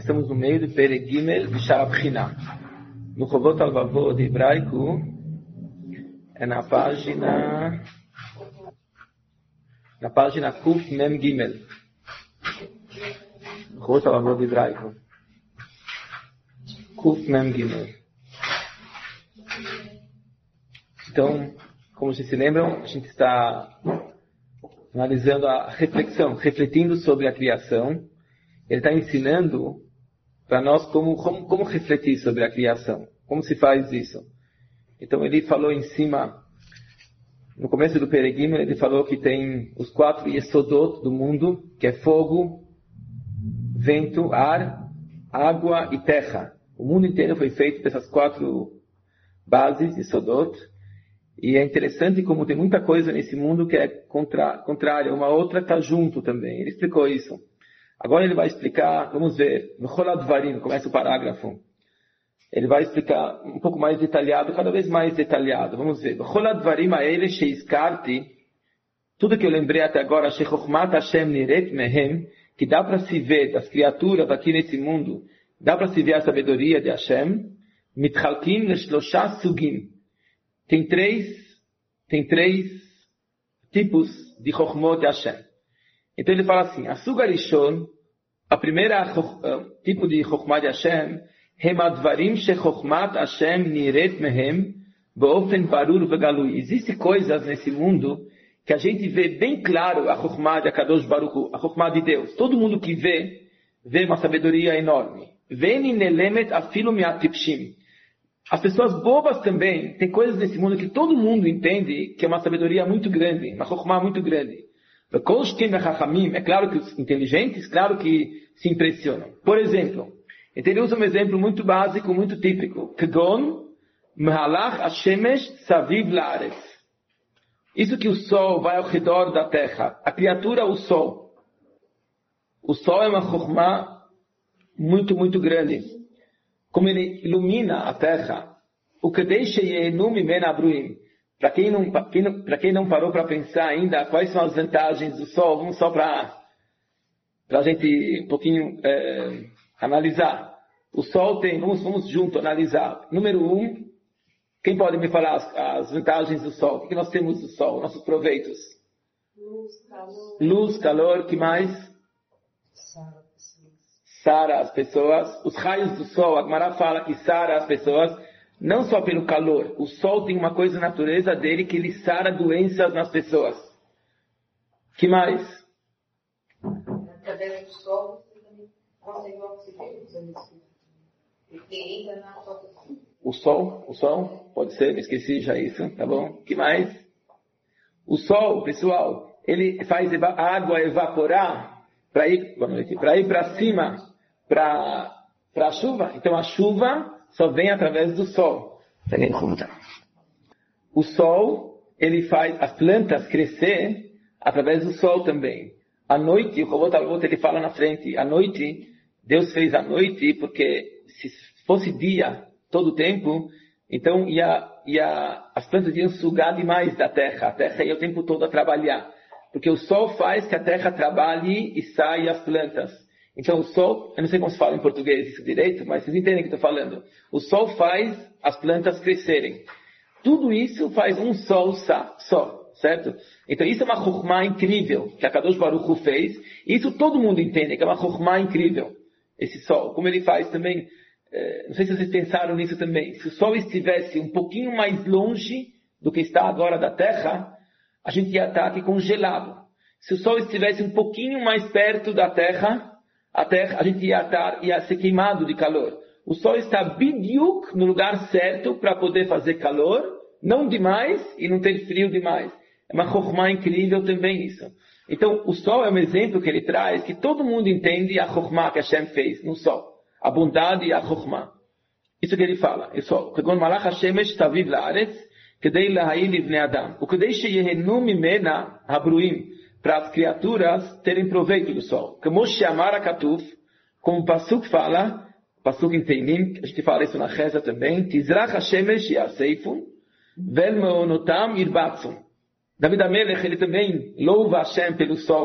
Estamos no meio do Perek Gimel de Sha'ar HaBchina. No Chovot HaLevavot de hebraico, é na página Kuf Mem Gimel. Chovot HaLevavot de hebraico. Kuf Mem Gimel. Então, como vocês se lembram, a gente está analisando a reflexão, refletindo sobre a criação. Ele está ensinando para nós como refletir sobre a criação. Como se faz isso? Então ele falou em cima, no começo do Perek Gimel, ele falou que tem os 4 Yesodot do mundo, que é fogo, vento, ar, água e terra. O mundo inteiro foi feito dessas 4 bases, Yesodot. E é interessante como tem muita coisa nesse mundo que é contrária, uma outra está junto também. Ele explicou isso. Agora ele vai explicar, vamos ver, no Choladvarim, começa o parágrafo. Ele vai explicar um pouco mais detalhado, cada vez mais detalhado. Vamos ver. Choladvarim aele sheiskarti, tudo que eu lembrei até agora, shechochmat Hashem niret mehem, que dá para se ver das criaturas aqui nesse mundo, dá para se ver a sabedoria de Hashem, mitchalkim leshlosha sugim. Tem três tipos de chokhmot de Hashem. Então ele fala assim, a Sugarishon, a primeira tipo de Chokhmah de Hashem, Hemadvarim shechokhmat Hashem niret mehem, beofen barur vegalui. Existem coisas nesse mundo que a gente vê bem claro a Chokhmah de Akadosh Baruch Hu, a Chokhmah de Deus. Todo mundo que vê uma sabedoria enorme. Veni nelemet afilu miatipshim. As pessoas bobas também, tem coisas nesse mundo que todo mundo entende que é uma sabedoria muito grande, uma Chokhmah muito grande. É claro que os inteligentes, claro que se impressionam. Por exemplo, então ele usa um exemplo muito básico, muito típico. Kegon, mehalach hashemesh saviv laaretz. Isso que o sol vai ao redor da terra. A criatura, o sol. O sol é uma chokhmah muito, muito grande. Como ele ilumina a terra. O kedei sheyehenu mimena abruim. Para quem não parou para pensar ainda quais são as vantagens do sol, vamos só para a gente um pouquinho analisar. O sol tem, vamos junto analisar. Número 1, quem pode me falar as vantagens do sol? O que nós temos do sol, nossos proveitos? Luz, calor, que mais? Sara as pessoas. Os raios do sol, a Gemara fala que sara as pessoas. Não só pelo calor. O sol tem uma coisa na natureza dele que ele sara doenças nas pessoas. Que mais? Através do sol, você também consegue o oxigênio. Porque entra na fotossíntese. O sol, pode ser, me esqueci já isso, tá bom? Que mais? O sol, pessoal, ele faz a água evaporar para ir para cima, para a chuva. Então a chuva só vem através do sol. O sol, ele faz as plantas crescer através do sol também. À noite, o Chovot HaLevavot ele fala na frente, à noite, Deus fez a noite porque se fosse dia todo o tempo, então as plantas iam sugar demais da terra. A terra ia o tempo todo a trabalhar. Porque o sol faz que a terra trabalhe e saia as plantas. Então o sol, eu não sei como se fala em português isso direito, mas vocês entendem o que eu estou falando. O sol faz as plantas crescerem. Tudo isso faz um sol só, certo? Então isso é uma chokhmah incrível que a Kadosh Baruch Hu fez. E isso todo mundo entende, que é uma chokhmah incrível. Esse sol, como ele faz também, não sei se vocês pensaram nisso também. Se o sol estivesse um pouquinho mais longe do que está agora da terra, a gente ia estar aqui congelado. Se o sol estivesse um pouquinho mais perto da terra, a gente ia ser queimado de calor. O sol está bidyuk no lugar certo para poder fazer calor, não demais e não ter frio demais. É uma chokhmah incrível também isso. Então, o sol é um exemplo que ele traz, que todo mundo entende a chokhmah que Hashem fez no sol. A bondade e a chokhmah. Isso que ele fala. O sol. Kegon malach hashemesh taviv laaretz, kedei lahai livnei adam. O kedei sheyehenu mimena habruim. Para as criaturas terem proveito do sol. Como Sheamar HaKatuv, como o Pasuk fala, Pasuk em Teilim, a gente fala isso na Reza também, Tizrach HaShemesh Yaseifun, Vel Meonotam Irbatzum. David HaMelech, ele também louva Hashem pelo sol.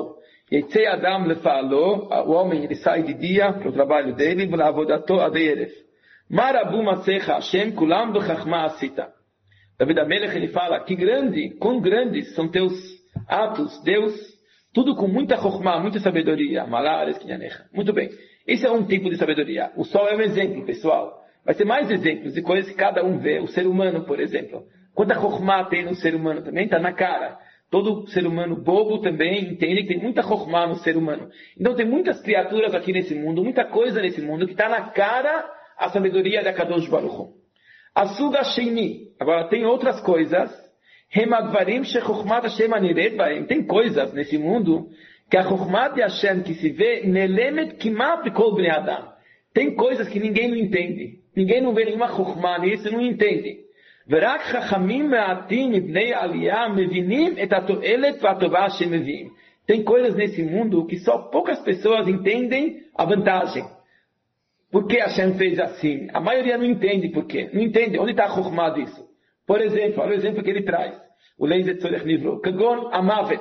Yetzei Adam lefalo, o homem ele sai de dia para o trabalho dele, v'lavodato adeiref. Marabu masecha Hashem kulam b'chachma asita. David Amelech ele fala, quão grandes são teus atos, Deus, tudo com muita chokhmah, muita sabedoria. Malares, kinyanecha. Muito bem. Esse é um tipo de sabedoria. O sol é um exemplo, pessoal. Vai ter mais exemplos de coisas que cada um vê. O ser humano, por exemplo. Quanta chokhmah tem no ser humano também? Está na cara. Todo ser humano bobo também entende que tem muita chokhmah no ser humano. Então tem muitas criaturas aqui nesse mundo, muita coisa nesse mundo que está na cara a sabedoria da Kadosh Baruch Hu. Asuga Sheini. Agora tem outras coisas. Hemagvarim shechokhmat Hashem aniret baem. Tem coisas nesse mundo que a chokhmat de Hashem que se vê nelemet kimat b'kol bnei Adam. Tem coisas que ninguém não entende. Ninguém não vê nenhuma chokhmah nisso, não entende. Verak chachamim me'atim ibnei aliyah mevinim et atoelet v'atovah Hashem mevim. Tem coisas nesse mundo que só poucas pessoas entendem a vantagem. Por que Hashem fez assim? A maioria não entende por quê. Não entende. Onde está a chokhmah disso? Por exemplo, olha o exemplo que ele traz. O Leizet Tzorech Livro. Kagon amavet.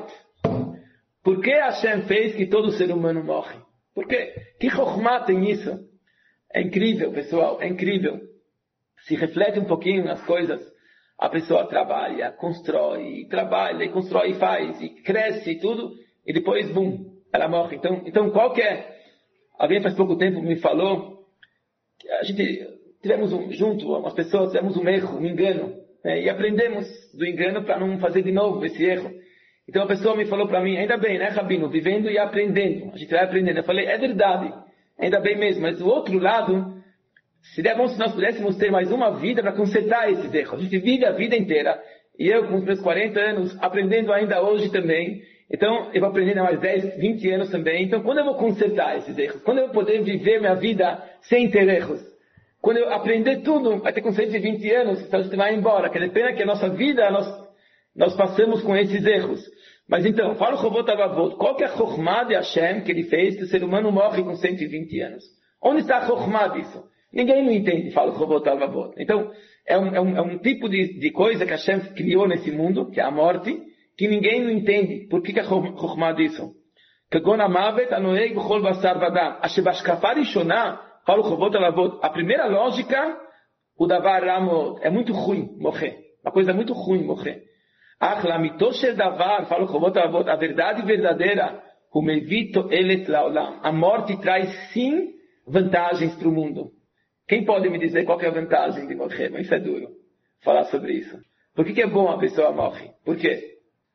Por que Hashem fez que todo ser humano morre? Por quê? Que chokhmah tem isso? É incrível, pessoal. É incrível. Se reflete um pouquinho nas coisas. A pessoa trabalha, constrói, trabalha, e constrói, e faz, e cresce e tudo. E depois, bum, ela morre. Então qual que é? Alguém faz pouco tempo me falou que a gente tivemos junto, umas pessoas, tivemos um erro, um engano, né? E aprendemos do engano para não fazer de novo esse erro. Então a pessoa me falou para mim, ainda bem, né, Rabino, vivendo e aprendendo. A gente vai aprendendo. Eu falei, é verdade, ainda bem mesmo. Mas do outro lado, seria bom se nós pudéssemos ter mais uma vida para consertar esses erros. A gente vive a vida inteira, e eu com os meus 40 anos, aprendendo ainda hoje também. Então, eu vou aprender há mais 10, 20 anos também. Então, quando eu vou consertar esses erros? Quando eu vou poder viver minha vida sem ter erros? Quando eu aprender tudo, vai ter com 120 anos, então a gente vai embora. Quer dizer, pena que a nossa vida, nós passamos com esses erros. Mas então, fala o Chovot HaLevavot. Qual que é a chokhmah de Hashem que ele fez que o ser humano morre com 120 anos? Onde está a chokhmah disso? Ninguém não entende, fala o Chovot HaLevavot. Então, é um tipo de coisa que Hashem criou nesse mundo, que é a morte, que ninguém não entende. Por que é a chokhmah disso? Kagon amavet anoeg b'chol basar vadam. Ashebashkafa rishonah, fala o Chovot HaLevavot. A primeira lógica, o davar ramot. É muito ruim morrer. Uma coisa muito ruim morrer. Achlamitot shel davar, fala o Chovot HaLevavot. A verdade verdadeira, o mevito elet laolam. A morte traz sim vantagens para o mundo. Quem pode me dizer qual que é a vantagem de morrer? Mas isso é duro. Falar sobre isso. Por que é bom a pessoa morre? Por quê?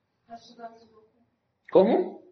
Como?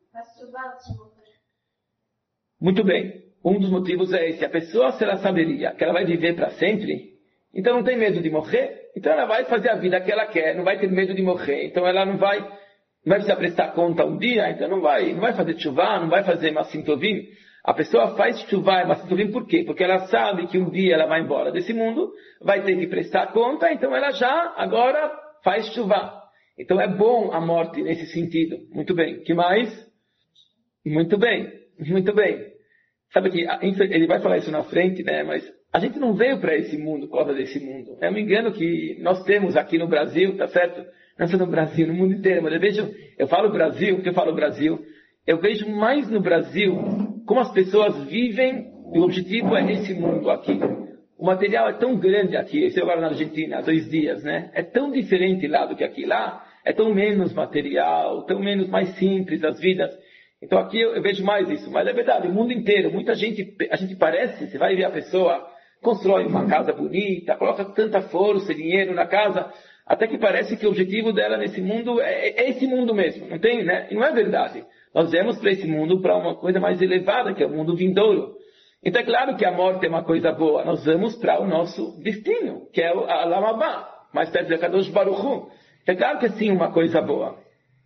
Muito bem. Um dos motivos é esse. A pessoa, se ela saberia que ela vai viver para sempre, então não tem medo de morrer, então ela vai fazer a vida que ela quer, não vai ter medo de morrer, então ela não vai precisar prestar conta um dia, então não vai fazer tshuva, não vai fazer Masim Tovim. A pessoa faz tshuva e Masim Tovim por quê? Porque ela sabe que um dia ela vai embora desse mundo, vai ter que prestar conta, então ela já agora faz tshuva. Então é bom a morte nesse sentido. Muito bem. Que mais? Muito bem. Muito bem. Sabe que ele vai falar isso na frente, né? Mas a gente não veio para esse mundo por causa desse mundo. É um engano que nós temos aqui no Brasil, tá certo? Não só no Brasil, no mundo inteiro. Mas eu falo Brasil, porque eu falo Brasil. Eu vejo mais no Brasil como as pessoas vivem e o objetivo é esse mundo aqui. O material é tão grande aqui. Eu estive agora na Argentina há 2 dias, né? É tão diferente lá do que aqui. Lá é tão menos material, tão menos mais simples as vidas. Então aqui eu vejo mais isso. Mas é verdade, o mundo inteiro, muita gente, a gente parece, você vai ver a pessoa, constrói uma casa bonita, coloca tanta força e dinheiro na casa, até que parece que o objetivo dela nesse mundo é esse mundo mesmo. Não tem, né? E não é verdade. Nós viemos para esse mundo para uma coisa mais elevada, que é o mundo vindouro. Então é claro que a morte é uma coisa boa. Nós vamos para o nosso destino, que é a Lamabá, mais perto da Kadosh Baruch Hu. É claro que é sim uma coisa boa.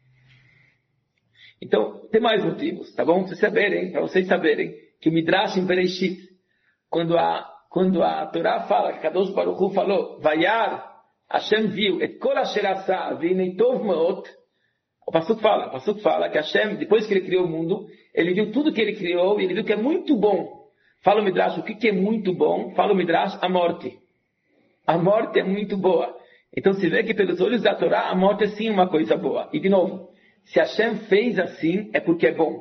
Então, tem mais motivos, tá bom? Para vocês saberem, que o Midrash em Bereshit, quando a Torá fala, que Kadosh Baruch Hu falou, Vayar, Hashem viu, et kol asher asa, v'hinei tov meot, o Pasuk fala que Hashem, depois que ele criou o mundo, ele viu tudo que ele criou, e ele viu que é muito bom. Fala o Midrash, o que é muito bom? Fala o Midrash, a morte. A morte é muito boa. Então se vê que pelos olhos da Torá, a morte é sim uma coisa boa. E de novo, se Hashem fez assim, é porque é bom.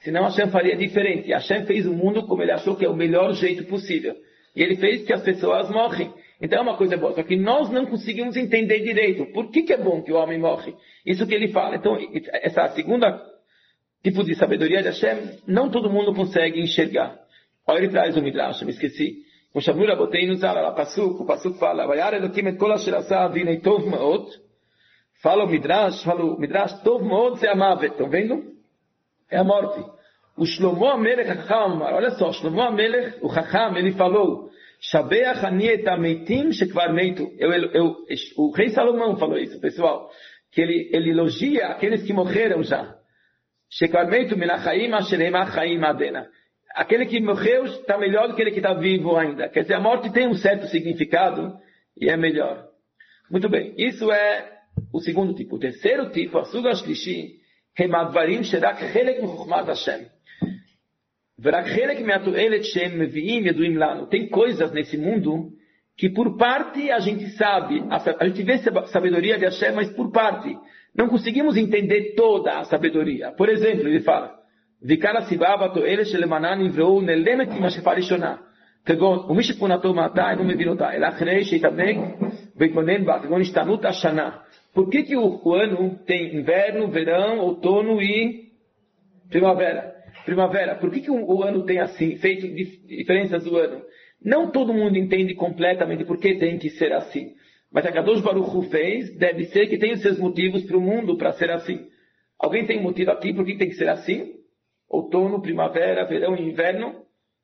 Senão Hashem faria diferente. Hashem fez o mundo como ele achou que é o melhor jeito possível. E ele fez que as pessoas morrem. Então é uma coisa boa. Só que nós não conseguimos entender direito. Por que é bom que o homem morre? Isso que ele fala. Então, essa segunda tipo de sabedoria de Hashem, não todo mundo consegue enxergar. Olha, ele traz o Midrash, me esqueci. O Shamur Abotei nos ala, o Pasuk fala, Vayar Elokim et kol asher asa avinei tov meod. Fala o Midrash, tov meod se amavet. Estão vendo? É a morte. O Shlomo Amelech Chacham, olha só, Shlomo Amelech, o Chacham, ele falou, Shabeach ani et ameitim shekvar meitu. O rei Salomão falou isso, pessoal, que ele elogia aqueles que morreram já. Shekvar meitu minachaim asherem achaim adena. Aquele que morreu está melhor do que aquele que está vivo ainda. Quer dizer, a morte tem um certo significado e é melhor. Muito bem, isso é o segundo tipo. O terceiro tipo, a Suga Shlishi, Hemadvarim Sherak Chelek Mechuchmat Hashem. Verak Chelek Me'atoelet Shem Meviim Yeduim Lanu. Tem coisas nesse mundo que por parte a gente sabe. A gente vê a sabedoria de Hashem, mas por parte. Não conseguimos entender toda a sabedoria. Por exemplo, ele fala, Vikara Sibaba Toelet Shelemanan Ivrou Nelemet Masheparishonah. כגון, ומי שכהונתו מעתה אינו מבין אותה, אלא אחרי שיתעמק ויתבונן בה, כגון השתנות השנה. Por que o ano tem inverno, verão, outono e primavera? Por que o ano tem assim, feito diferenças do ano? Não todo mundo entende completamente por que tem que ser assim. Mas a Kadosh Baruch Hu fez, deve ser que tem os seus motivos para o mundo para ser assim. Alguém tem motivo aqui por que tem que ser assim? Outono, primavera, verão e inverno?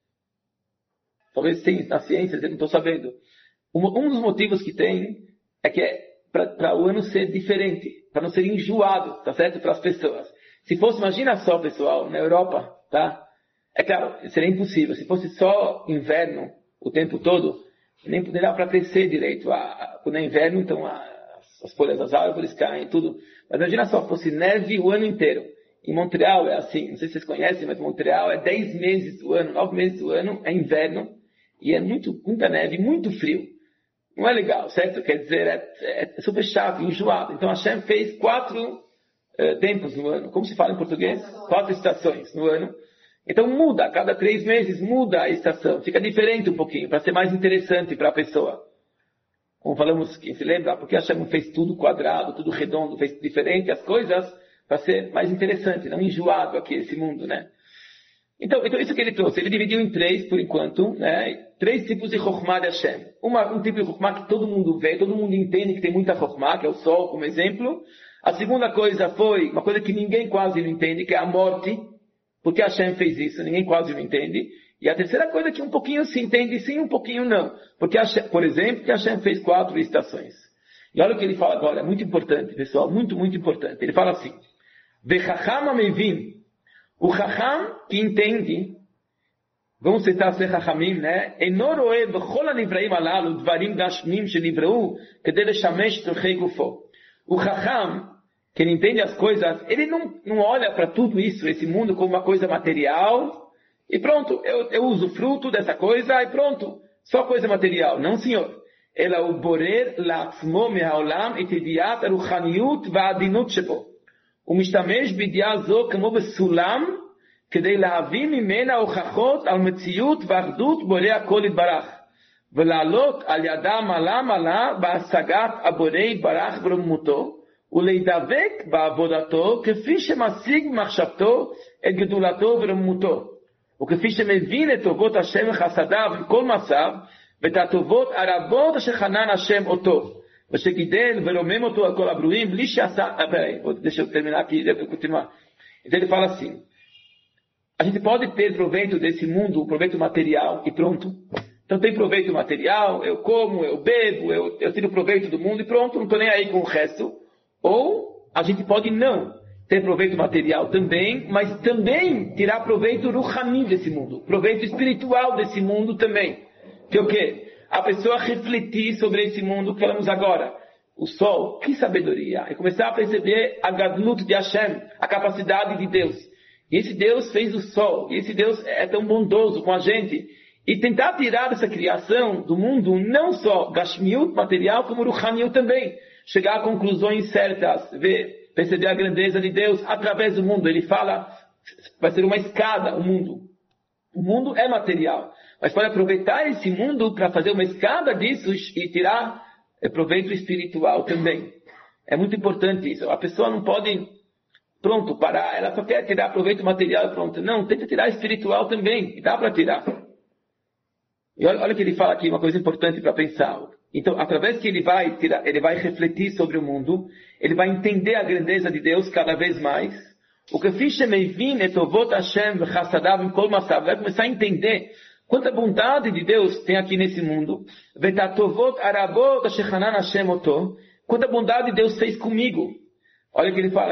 Talvez sim, na ciência, eu não estou sabendo. Um dos motivos que tem é que é para o ano ser diferente, para não ser enjoado, tá certo? Para as pessoas. Se fosse, imagina só, pessoal, na Europa, tá? É claro, seria impossível. Se fosse só inverno o tempo todo, nem poderia para crescer direito. Quando é inverno, então as folhas das árvores caem, tudo. Mas imagina só, fosse neve o ano inteiro. Em Montreal é assim, não sei se vocês conhecem, mas Montreal é 10 meses do ano, 9 meses do ano, é inverno. E é muita neve, muito frio. Não é legal, certo? Quer dizer, é super chato, enjoado. Então Hashem fez 4 tempos no ano. Como se fala em português? 4 estações no ano. Então muda, a cada 3 meses muda a estação. Fica diferente um pouquinho, para ser mais interessante para a pessoa. Como falamos, quem se lembra? Porque Hashem fez tudo quadrado, tudo redondo, fez diferente as coisas, para ser mais interessante, não enjoado aqui esse mundo, né? Então isso que ele trouxe, ele dividiu em 3 por enquanto, né? 3 tipos de Chokhmah de Hashem. Um tipo de Chokhmah que todo mundo vê, todo mundo entende que tem muita Chokhmah, que é o sol como exemplo. A segunda coisa foi uma coisa que ninguém quase não entende, que é a morte. Porque Hashem fez isso, ninguém quase não entende. E a terceira coisa é que um pouquinho se entende sim, um pouquinho não. Porque Hashem, por exemplo, que Hashem fez 4 estações. E olha o que ele fala agora, é muito importante, pessoal, muito, muito importante. Ele fala assim, Vechacham amevim. O Chacham que entende, vamos citar ser Chachamim, né? Enoroe v'chol hanivraim alalu dvarim gashmim shenivrau kedei leshamesh tzorchei gufo. O Chacham, que ele entende as coisas, ele não olha para tudo isso, esse mundo, como uma coisa material, e pronto, eu uso fruto dessa coisa, e pronto, só coisa material. Não, senhor. Ela o borer la'atzmo me'haolam et yediat aruchaniut va'adinut shebo. ומשתמש בידיעה זו כמו בסולם כדי להביא ממנה הוכחות על מציאות ואחדות בורא הכל יתברך ולעלות על ידה מעלה בהשגת הבורא יתברך ברוממותו ולהידבק בעבודתו כפי שמשיג במחשבתו את גדולתו ורוממותו וכפי שמבין את טובות השם וחסדיו בכל מצב ואת הטובות הרבות אשר חנן השם אותו ושגידל ורומם אותו על כל הברואים, בלי שעשה... Peraí, deixa eu terminar aqui, depois eu continuar. Então ele fala assim, a gente pode ter proveito desse mundo, proveito material, e pronto. Então tem proveito material, eu como, eu bebo, eu tiro proveito do mundo, e pronto, não estou nem aí com o resto. Ou a gente pode não ter proveito material também, mas também tirar proveito ruhani desse mundo, proveito espiritual desse mundo também. Que é o quê? A pessoa refletir sobre esse mundo que falamos agora. O sol, que sabedoria. E começar a perceber a gadlut de Hashem, a capacidade de Deus. E esse Deus fez o sol. E esse Deus é tão bondoso com a gente. E tentar tirar dessa criação do mundo, não só gashmiut, material, como ruhaniut também. Chegar a conclusões certas, perceber a grandeza de Deus através do mundo. Ele fala, vai ser uma escada, o mundo. O mundo é material. Mas pode aproveitar esse mundo para fazer uma escada disso e tirar proveito espiritual também. É muito importante isso. A pessoa não pode, parar. Ela só quer tirar proveito material, pronto. Não, tenta tirar espiritual também. Dá para tirar. E olha que ele fala aqui, uma coisa importante para pensar. Então, através que ele vai refletir sobre o mundo, ele vai entender a grandeza de Deus cada vez mais. O que fiz vai começar a entender quanta bondade de Deus tem aqui nesse mundo. Quanta bondade Deus fez comigo. Olha o que ele fala.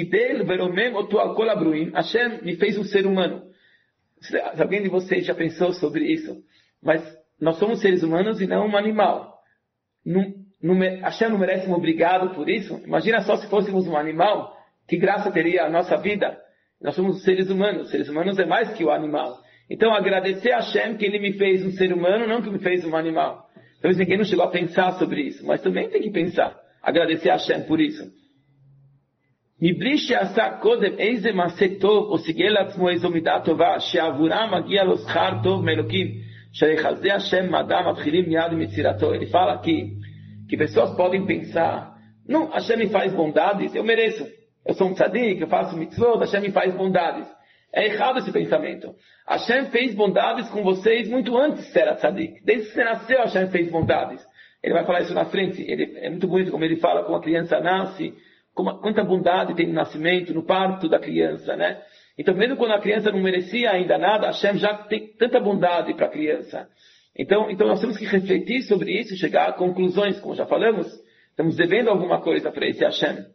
Hashem me fez um ser humano. Se alguém de vocês já pensou sobre isso? Mas nós somos seres humanos e não um animal. Hashem não merece um obrigado por isso? Imagina só se fôssemos um animal. Que graça teria a nossa vida? Nós somos seres humanos. Seres humanos é mais que o animal. Então, agradecer a Hashem que ele me fez um ser humano, não que me fez um animal. Talvez ninguém não chegou a pensar sobre isso. Mas também tem que pensar. Agradecer a Hashem por isso. מבלי שעשה קודם איזה מעשה טוב, או סיגל לעצמו איזו מידה טובה, שעבורה מגיע לו שכר טוב מאלוקים, שחסדי השם מאדם מתחילים מיד עם יצירתו. Ele fala que pessoas podem pensar, não, Hashem me faz bondades, eu mereço. Eu sou um tzadik, eu faço mitzvot, Hashem me faz bondades. É errado esse pensamento. Hashem fez bondades com vocês muito antes de ser tzadik. Desde que você nasceu, Hashem fez bondades. Ele vai falar isso na frente. É muito bonito como ele fala, como a criança nasce, quanta bondade tem no nascimento, no parto da criança, né? Então, mesmo quando a criança não merecia ainda nada, Hashem já tem tanta bondade para a criança. Então nós temos que refletir sobre isso e chegar a conclusões, como já falamos. Estamos devendo alguma coisa para esse Hashem.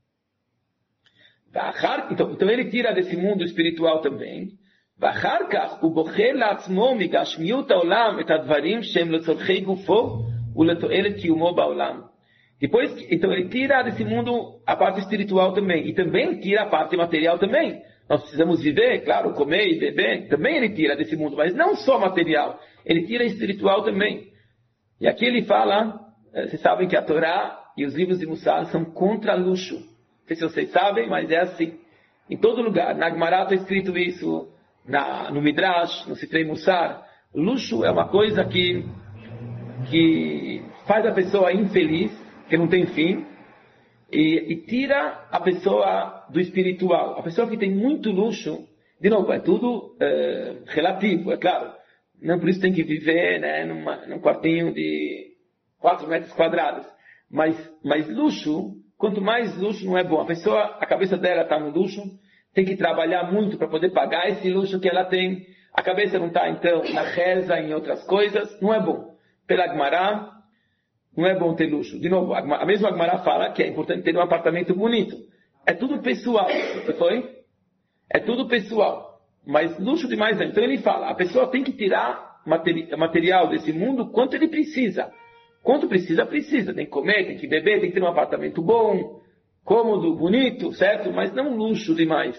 Então ele tira desse mundo espiritual também. Depois, então ele tira desse mundo a parte espiritual também. E também tira a parte material também. Nós precisamos viver, claro, comer e beber. Também ele tira desse mundo, mas não só material. Ele tira espiritual também. E aqui ele fala, vocês sabem que a Torá e os livros de Mussar são contra luxo. Não sei se vocês sabem, mas é assim. Em todo lugar. Na Gemara está escrito isso, no Midrash, no Sifrei Mussar. Luxo é uma coisa que faz a pessoa infeliz, que não tem fim, e tira a pessoa do espiritual. A pessoa que tem muito luxo, de novo, é tudo relativo, é claro. Não por isso tem que viver, né, num quartinho de 4 metros quadrados. Mas luxo, quanto mais luxo não é bom. A cabeça dela está no luxo, tem que trabalhar muito para poder pagar esse luxo que ela tem. A cabeça não está, então, na reza, em outras coisas, não é bom. Pela Gemara, não é bom ter luxo. De novo, a mesma Gemara fala que é importante ter um apartamento bonito. É tudo pessoal, não foi? É tudo pessoal. Mas luxo demais não. Então ele fala, a pessoa tem que tirar material desse mundo quanto ele precisa. Quanto precisa, precisa. Tem que comer, tem que beber, tem que ter um apartamento bom, cômodo, bonito, certo? Mas não luxo demais.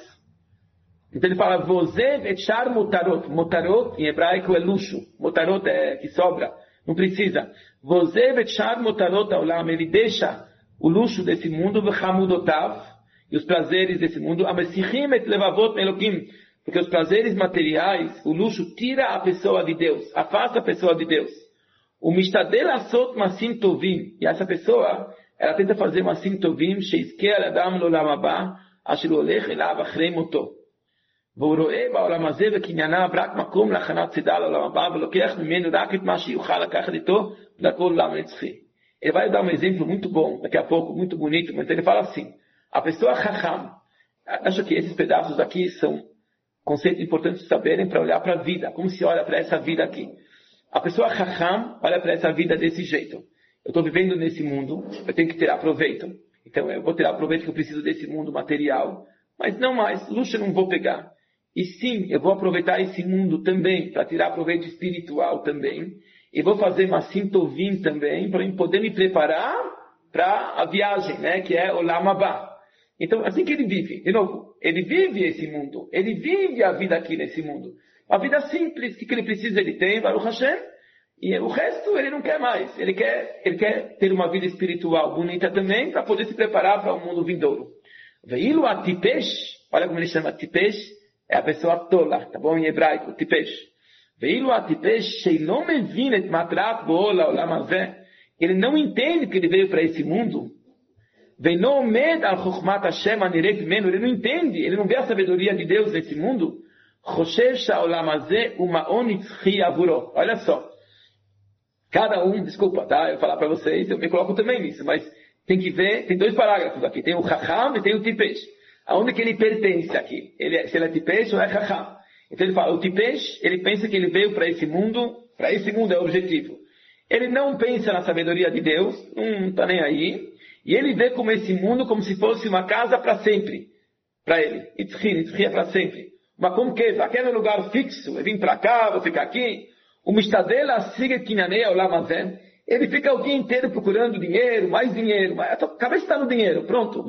Então ele fala, Vozev etchar motarot. Motarot, em hebraico, é luxo. Motarot é que sobra. Não precisa. Vozev etchar motarot aulam. Ele deixa o luxo desse mundo, v'chamudotav, e os prazeres desse mundo, amesichim et levavot melokim. Porque os prazeres materiais, o luxo tira a pessoa de Deus, afasta a pessoa de Deus. O mishtadel asot masim tovim. E essa pessoa, ela tenta fazer masim tovim, sheizkeh adam lolam haba, asher olech elav achrei moto. והוא רואה בעולם הזה וקנייניו רק מקום להכנת צידה לעולם הבא, ולוקח ממנו רק את מה שיוכל לקחת איתו לכל עולם הנצחי. Ele vai dar um exemplo muito bom, daqui a pouco, muito bonito, mas ele fala assim, a pessoa chacham, acho que esses pedaços aqui são conceitos importantes de saberem para olhar para a vida, como se olha para essa vida aqui. A pessoa chacham olha para essa vida desse jeito. Eu estou vivendo nesse mundo, eu tenho que tirar proveito. Então eu vou tirar proveito que eu preciso desse mundo material, mas não mais, luxo eu não vou pegar. E sim, eu vou aproveitar esse mundo também, para tirar proveito espiritual também. E vou fazer Masim Tovim também, para poder me preparar para a viagem, né, que é Olam Haba. Então, assim que ele vive. De novo, ele vive esse mundo. Ele vive a vida aqui nesse mundo. A vida simples, que ele precisa, ele tem, Baruch Hashem. E o resto ele não quer mais. Ele quer ter uma vida espiritual bonita também, para poder se preparar para o mundo vindouro. Veilo a Tipesh, olha como ele chama Tipesh, é a pessoa tola, tá bom? Em hebraico, tipesh. Veilo a tipesh, sheilom evin et matrat bo'ola olam hazeh. Ele não entende que ele veio para esse mundo. Veino omed al chokhmat Hashem aniret menu. Ele não entende, ele não vê a sabedoria de Deus nesse mundo. Choshev sha'olam hazeh u'ma'on nitzchi avuro. Olha só. Cada um, desculpa, tá? Eu vou falar para vocês, eu me coloco também nisso, mas tem que ver, tem 2 parágrafos aqui. Tem o Chacham e tem o Tipesh. Aonde que ele pertence aqui? Se ele é Tipesh ou é Chacham? Então ele fala, o Tipesh, ele pensa que ele veio para esse mundo é o objetivo. Ele não pensa na sabedoria de Deus, não está nem aí, e ele vê como esse mundo como se fosse uma casa para sempre, para ele. Itzri é para sempre. Uma conquista, aquele lugar fixo, eu vim para cá, vou ficar aqui. O Mishtadela siga Kinanei Olam Hazeh. Ele fica o dia inteiro procurando dinheiro, mais dinheiro, a cabeça está no dinheiro, pronto.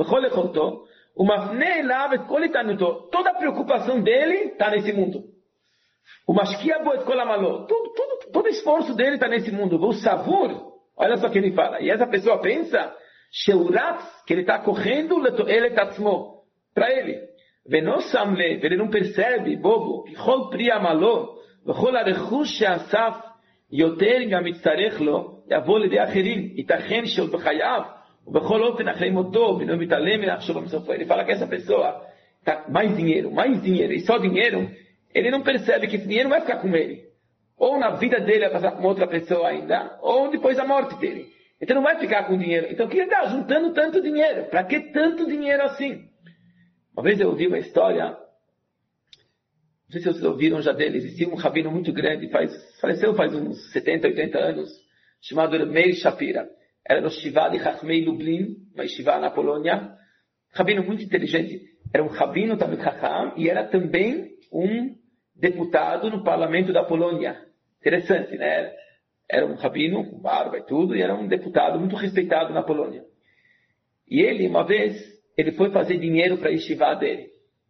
Toda a preocupação dele está nesse mundo. O Mashkia Boet Kolamalo, todo esforço dele está nesse mundo. O Savur, olha só o que ele fala. E essa pessoa pensa, Sheuratz, que ele está correndo, ele tatzmo, para ele. Venossamle, ele não percebe, bobo, que Chol Priya Malo, V'chol Arechush She'asaf, Yoter Gam Yitzarech Lo, Yavol Lidei Acherim, Itachen She'od B'chayav, V'chol Ofen Achei Moto, V'no Mitalem Elachsholom Sofo. Ele fala que essa pessoa, tá, mais dinheiro, e só dinheiro, ele não percebe que esse dinheiro vai ficar com ele. Ou na vida dele vai passar com outra pessoa ainda, ou depois da morte dele. Então não vai ficar com dinheiro. Então o que ele está juntando tanto dinheiro? Para que tanto dinheiro assim? Uma vez eu ouvi uma história, não sei se vocês ouviram já dele, existia um rabino muito grande, faleceu faz uns 70, 80 anos, chamado Meir Shapira. Era no Shiva de Chachmei Lublin, uma Shiva na Polônia. Rabino muito inteligente. Era um rabino Talmid Chacham e era também um deputado no parlamento da Polônia. Interessante, né? Era um rabino com barba e tudo, e era um deputado muito respeitado na Polônia. E ele, uma vez, ele foi fazer dinheiro para a yeshiva dele.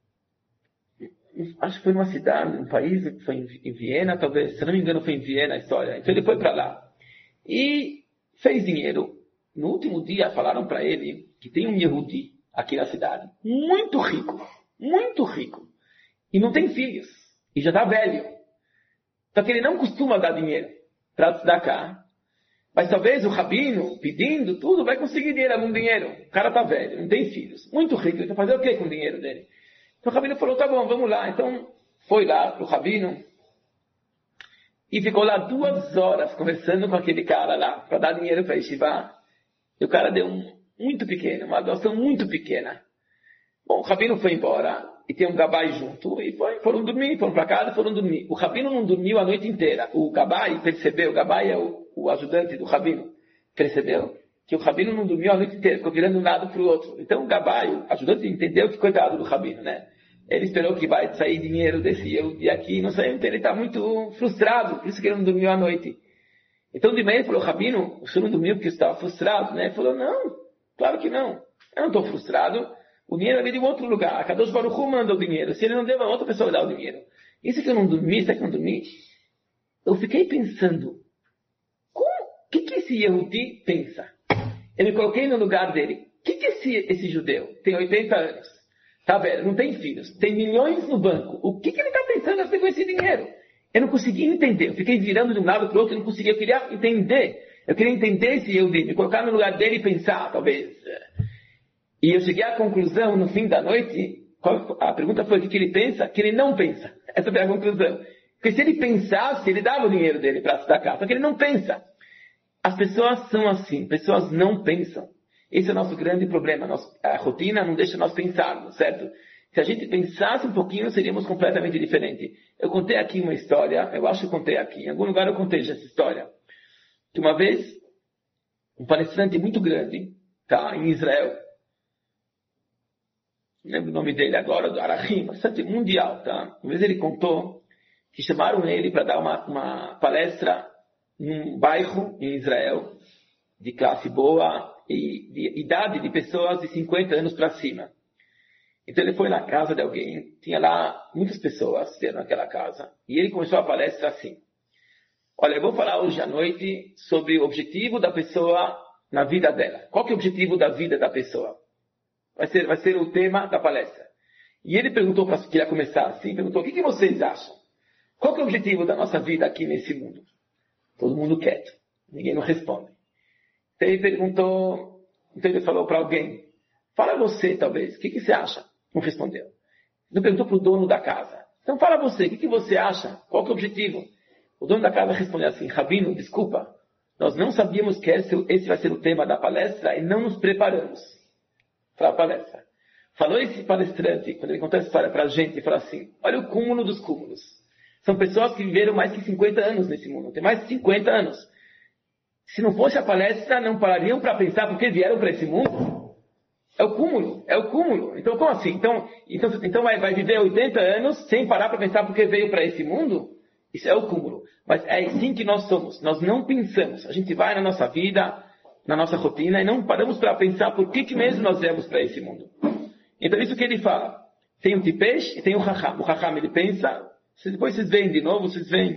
Acho que foi numa cidade, num país, foi em Viena, talvez, se não me engano foi em Viena a história. Então ele foi para lá. E fez dinheiro. No último dia falaram para ele que tem um Yehudi aqui na cidade, muito rico, e não tem filhos, e já está velho. Só que ele não costuma dar dinheiro para tzedakah, mas talvez o rabino, pedindo tudo, vai conseguir dinheiro, algum dinheiro. O cara está velho, não tem filhos, muito rico, ele vai fazer o que com o dinheiro dele? Então o rabino falou, tá bom, vamos lá. Então foi lá para o rabino, e ficou lá 2 horas conversando com aquele cara lá, para dar dinheiro para yeshiva. E o cara deu muito pequeno, uma doação muito pequena. Bom, o rabino foi embora, e tem um gabai junto, e foram dormir, foram para casa, foram dormir. O rabino não dormiu a noite inteira. O gabai percebeu, o gabai é o ajudante do rabino, percebeu que o rabino não dormiu a noite inteira, ficou virando um lado para o outro. Então o gabai, o ajudante, entendeu que coitado do rabino, né? Ele esperou que vai sair dinheiro desse e aqui não saiu, então ele está muito frustrado, por isso que ele não dormiu à noite. Então de manhã ele falou, rabino, o senhor não dormiu porque você estava frustrado, né? Ele falou, não, claro que não, eu não estou frustrado, o dinheiro vai vir de um outro lugar, a Kadosh Baruch Hu manda o dinheiro, se ele não deu, a outra pessoa vai dar o dinheiro. Isso que eu não dormi, isso que eu não dormi, eu fiquei pensando, o que esse Yehudi pensa? Eu me coloquei no lugar dele, o que esse judeu tem 80 anos? Tá velho, não tem filhos, tem milhões no banco. O que ele está pensando assim com esse dinheiro? Eu não conseguia entender. Eu fiquei virando de um lado para o outro, eu não conseguia. Eu queria entender. Eu queria entender esse Yehudi, me colocar no lugar dele e pensar, talvez. E eu cheguei à conclusão, no fim da noite, a pergunta foi o que ele pensa? Que ele não pensa. Essa foi a conclusão. Porque se ele pensasse, ele dava o dinheiro dele para se dar casa. Só que ele não pensa. As pessoas são assim, pessoas não pensam. Esse é o nosso grande problema. A rotina não deixa nós pensarmos, certo? Se a gente pensasse um pouquinho, seríamos completamente diferentes. Eu contei aqui uma história, eu acho que contei aqui, em algum lugar eu contei essa história. Que uma vez, um palestrante muito grande, tá, em Israel, não lembro o nome dele agora, do Arahim, palestrante mundial, tá? Uma vez ele contou que chamaram ele para dar uma palestra num bairro em Israel, de classe boa, e de idade de pessoas de 50 anos para cima. Então ele foi na casa de alguém, tinha lá muitas pessoas dentro daquela casa, e ele começou a palestra assim: olha, eu vou falar hoje à noite sobre o objetivo da pessoa na vida dela. Qual que é o objetivo da vida da pessoa? Vai ser o tema da palestra. E ele perguntou, queria começar assim, perguntou, o que vocês acham? Qual que é o objetivo da nossa vida aqui nesse mundo? Todo mundo quieto. Ninguém não responde. Então ele perguntou, então ele falou para alguém, fala você talvez, o que você acha? Não respondeu. Ele perguntou para o dono da casa. Então fala você, o que você acha? Qual que é o objetivo? O dono da casa respondeu assim, Rabino, desculpa, nós não sabíamos que esse vai ser o tema da palestra e não nos preparamos para a palestra. Falou esse palestrante, quando ele contou essa história para a gente, ele falou assim, olha o cúmulo dos cúmulos. São pessoas que viveram mais que 50 anos nesse mundo, tem mais de 50 anos. Se não fosse a palestra, não parariam para pensar por que vieram para esse mundo? É o cúmulo. Então, como assim? Então vai viver 80 anos sem parar para pensar por que veio para esse mundo? Isso é o cúmulo. Mas é assim que nós somos. Nós não pensamos. A gente vai na nossa vida, na nossa rotina, e não paramos para pensar por que mesmo nós viemos para esse mundo. Então, isso que ele fala. Tem o Tipesh e tem o Chacham. O Chacham, ele pensa, depois vocês veem de novo, vocês veem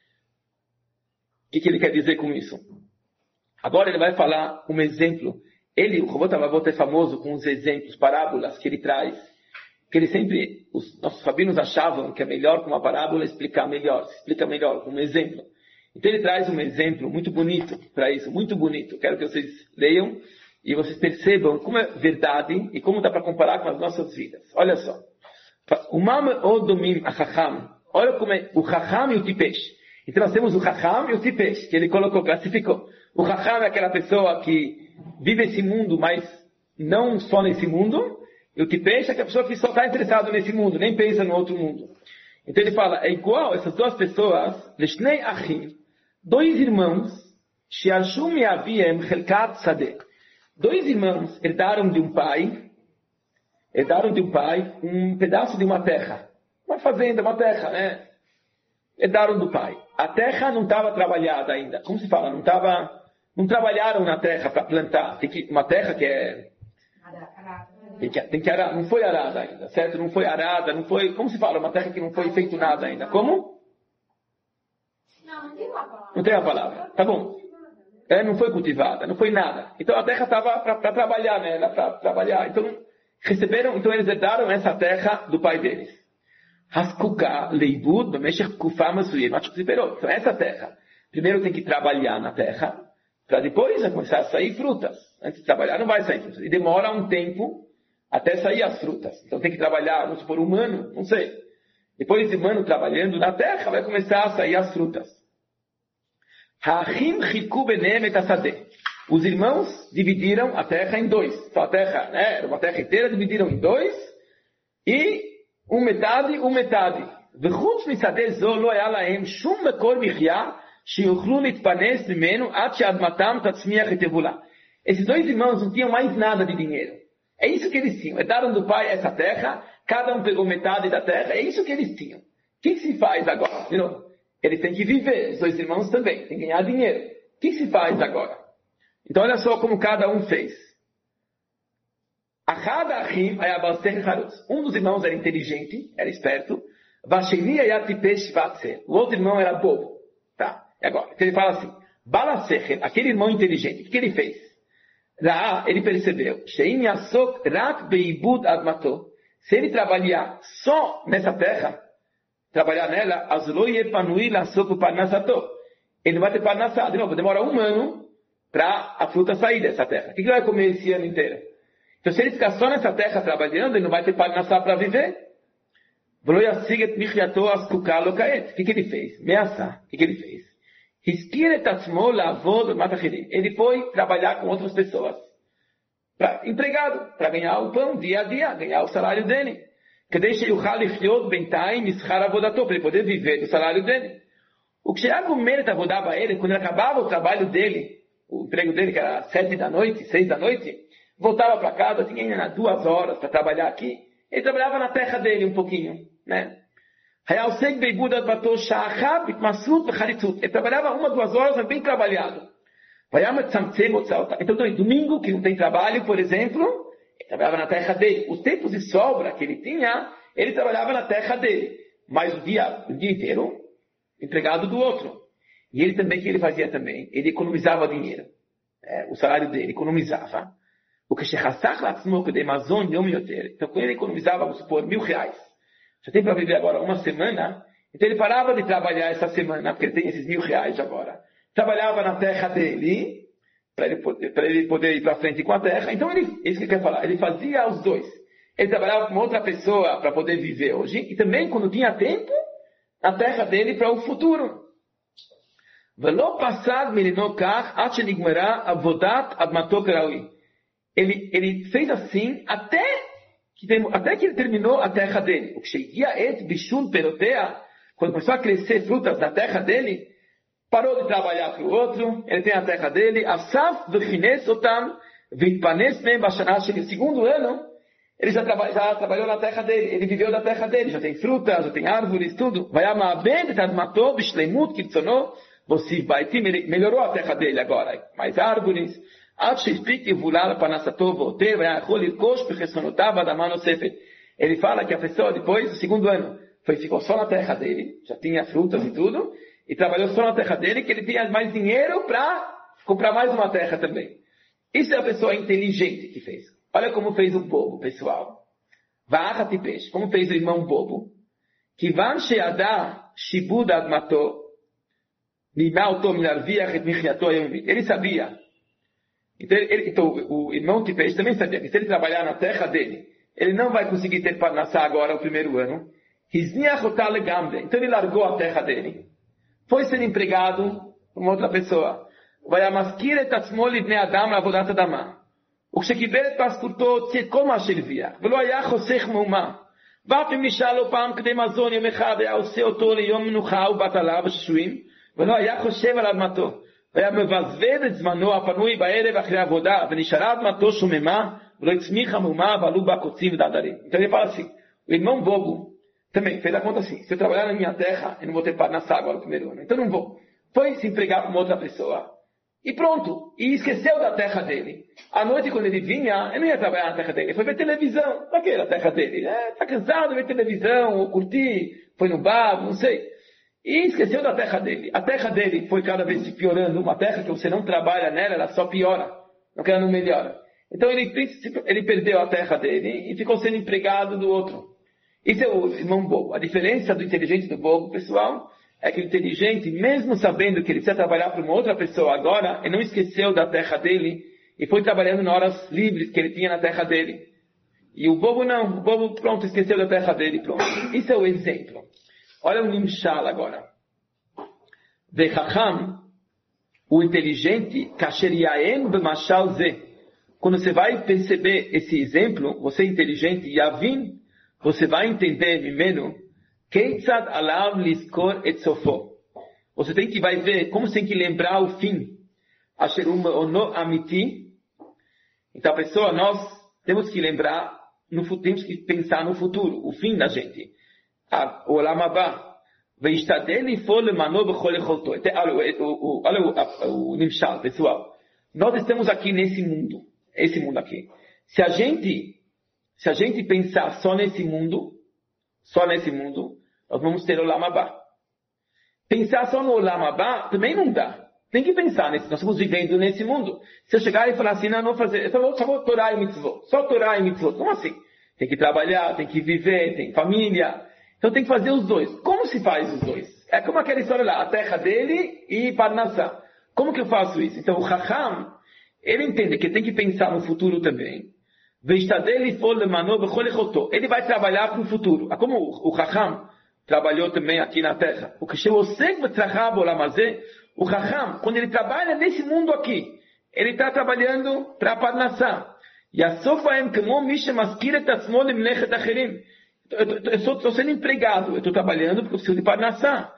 o que ele quer dizer com isso. Agora ele vai falar um exemplo. O Chovot HaLevavot é famoso com os exemplos, parábolas que ele traz. Que ele sempre, os nossos rabinos achavam que é melhor com uma parábola explica melhor com um exemplo. Então ele traz um exemplo muito bonito para isso, muito bonito. Quero que vocês leiam e vocês percebam como é verdade e como dá para comparar com as nossas vidas. Olha só. Umam odomim achacham. Olha como é o Chacham e o Tipesh. Então nós temos o Chacham e o Tipesh, que ele classificou. O Chacham é aquela pessoa que vive esse mundo, mas não só nesse mundo. E o Tipesh é aquela pessoa que só está interessada nesse mundo, nem pensa no outro mundo. Então ele fala, é igual essas duas pessoas, Leshnei Achim, dois irmãos, Shearshu Me'aviem Chelkat Sadeh. Dois irmãos herdaram de um pai um pedaço de uma terra. Uma fazenda, uma terra, né? Herdaram do pai. A terra não estava trabalhada ainda. Como se fala? Não trabalharam na terra para plantar. Uma terra que é... Tem que arar. Não foi arada ainda, certo? Não foi arada, não foi... Como se fala? Uma terra que não foi feito nada ainda. Como? Não tem uma palavra. Não tem a palavra. Tá bom. Não foi cultivada, não foi nada. Então a terra estava para trabalhar, né? Era para trabalhar. Então eles herdaram essa terra do pai deles. Haskuka leibud b'meshech kufa masuyim. Então essa terra, primeiro tem que trabalhar na terra, para depois começar a sair frutas. Antes de trabalhar não vai sair frutas. E demora um tempo até sair as frutas. Então tem que trabalhar, vamos supor, um ano, não sei. Depois de um ano trabalhando na terra, vai começar a sair as frutas. Ha'achim chiku benem et hasadeh. Os irmãos dividiram a terra em dois. Então a terra, era uma terra inteira, dividiram em dois. E metade. V'chutz misadeh zo lo היה להם שום מקור מחיה שיוכלו להתפרנס ממנו עד שאדמתם תצמיח את יבולה. Esses dois irmãos não tinham mais nada de dinheiro. É isso que eles tinham. Herdaram do pai essa terra, cada um pegou metade da terra, é isso que eles tinham. O que se faz agora? De novo, eles têm que viver, os dois irmãos também, têm que ganhar dinheiro. O que se faz agora? Então olha só como cada um fez. Um dos irmãos era inteligente, era esperto. O outro irmão era bobo. Tá, e agora? Então ele fala assim, aquele irmão inteligente, o que ele fez? Ele percebeu, se ele trabalhar só nessa terra, trabalhar nela, ele não vai ter parnassá. De novo, demora um ano para a fruta sair dessa terra. O que ele vai comer esse ano inteiro? Então, se ele ficar só nessa terra trabalhando, ele não vai ter parnassá para viver. O que ele fez? O que ele fez? Ele foi trabalhar com outras pessoas. Empregado, para ganhar o pão dia a dia, ganhar o salário dele. Para ele poder viver do salário dele. O que quando ele acabava o trabalho dele, o emprego dele, que era 7 da noite, 6 da noite, voltava para casa, tinha ainda 2 horas para trabalhar aqui. Ele trabalhava na terra dele um pouquinho, né? Ele trabalhava 1, 2 horas, mas bem trabalhado. Então, domingo, que não tem trabalho, por exemplo, ele trabalhava na terra dele. Os tempos de sobra que ele tinha, ele trabalhava na terra dele. Mas o dia inteiro, empregado do outro. E ele também, o que ele fazia também? Ele economizava dinheiro. O salário dele, economizava. O que shechasach latzmo de Amazon yom yoter. Então, quando ele economizava, vamos supor, R$1.000, já tem para viver agora uma semana, então ele parava de trabalhar essa semana, porque ele tem esses R$1.000 agora. Trabalhava na terra dele, para ele poder ir para frente com a terra. Então, isso que ele quer falar, ele fazia os dois. Ele trabalhava com outra pessoa para poder viver hoje, e também, quando tinha tempo, na terra dele para o futuro. Velo passad melinokach at shenigmara avodat admato karaui. Ele fez assim até que ele terminou a terra dele. O que chegia et bishul perotea, quando começou a crescer frutas na terra dele, parou de trabalhar para o outro, ele tem a terra dele, asaf v'chines otam v'itpanes mem b'shana shel. Segundo ano, ele já trabalhou na terra dele, ele viveu da terra dele, já tem frutas, já tem árvores, tudo. Vai amabed tadmato b'shleimut kitzono, você vai melhorou a terra dele agora, mais árvores. Ele fala que a pessoa depois do segundo ano ficou só na terra dele, já tinha frutas e tudo, e trabalhou só na terra dele, que ele tinha mais dinheiro para comprar mais uma terra também. Isso é a pessoa inteligente que fez. Olha como fez o bobo, pessoal. Como fez o irmão bobo. Ele sabia. Então o irmão Tipesh também sabia que se ele trabalhar na terra dele, ele não vai conseguir ter parnassá agora o primeiro ano. Então ele largou a terra dele. Foi ser empregado por uma outra pessoa. O que קיבל את משכורתו הוציא את כל מה שהרוויח, ולא היה חוסך מאומה. ואף אם נשאר לו פעם כדי מזון יום אחד, היה עושה אותו ליום מנוחה ובטלה בשבועים, ולא היה חושב על אדמתו. והיה מבזבז את זמנו הפנוי בערב אחרי עבודה, ונשארה אדמתו שוממה, ולא הצמיחה מאומה, ועלו בה קוצים ודרדרים. Então ele fala assim, o irmão bobo também fez a conta assim, se eu trabalhar na minha terra, eu não vou ter parnassá agora no primeiro ano, então não vou. Foi se empregar com uma outra pessoa. E pronto. E esqueceu da terra dele. À noite, quando ele vinha, ele não ia trabalhar na terra dele. Ele foi ver televisão. Para que era a terra dele? Está cansado de ver televisão, ou curtir, foi no bar, não sei. E esqueceu da terra dele. A terra dele foi cada vez se piorando. Uma terra que você não trabalha nela, ela só piora. Não que ela não melhora. Então ele perdeu a terra dele e ficou sendo empregado do outro. Isso é o irmão bobo. A diferença do inteligente do bobo, pessoal, é que o inteligente, mesmo sabendo que ele precisa trabalhar para uma outra pessoa agora, ele não esqueceu da terra dele e foi trabalhando nas horas livres que ele tinha na terra dele. E o bobo não. O bobo, pronto, esqueceu da terra dele, pronto. Isso é o exemplo. Olha o Nimshal agora. Vechacham, o inteligente, kasher yaem b'mashal ze. Quando você vai perceber esse exemplo, você é inteligente, yavin, você vai entender, mimeno, Keitzad alav liskor et sofo. Você vai ver como você tem que lembrar o fim. Asher ono amiti. Então a pessoa, nós temos que lembrar, temos que pensar no futuro, o fim da gente. O olam haba. Veishtadel lifol lemano bechol echolto. Olha o nimshal, pessoal. Nós estamos aqui nesse mundo. Esse mundo aqui. Se a gente pensar só nesse mundo, nós vamos ter o Olam Haba. Pensar só no Olam Haba também não dá. Tem que pensar nós estamos vivendo nesse mundo. Se eu chegar e falar assim, não vou fazer, eu só vou Torá e Mitzvot. Só Torá e Mitzvot. Como assim? Tem que trabalhar, tem que viver, tem família. Então tem que fazer os dois. Como se faz os dois? É como aquela história lá, a terra dele e Parnassá. Como que eu faço isso? Então o Chacham, ele entende que tem que pensar no futuro também. Ele vai trabalhar para o futuro. Como o Chacham trabalhou também aqui na terra. O Chacham, quando ele trabalha nesse mundo aqui, ele está trabalhando para a Parnassá. Eu estou sendo empregado, eu estou trabalhando porque eu preciso de Parnassá.